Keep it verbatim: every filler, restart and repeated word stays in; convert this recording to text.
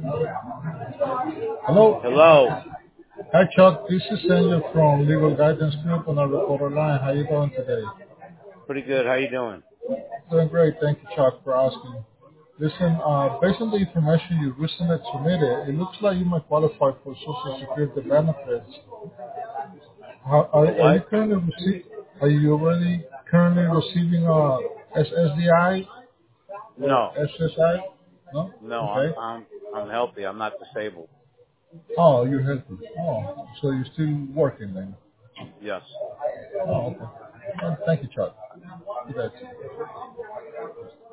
Hello. Hello. Hi, Chuck. This is Angel from Legal Guidance Group on our recorder line. How you doing today? Pretty good. How you doing? Doing great. Thank you, Chuck, for asking. Listen, uh, based on the information you recently submitted, it looks like you might qualify for Social Security benefits. How, are, For are you what? currently receiving? Are you already currently receiving uh, S S D I or No. S S I? No. No, I'm Okay. I'm I'm healthy. I'm not disabled. Oh, you're healthy. Oh, so you're still working then? Yes. Oh, okay. Well, thank you, Chuck. You guys.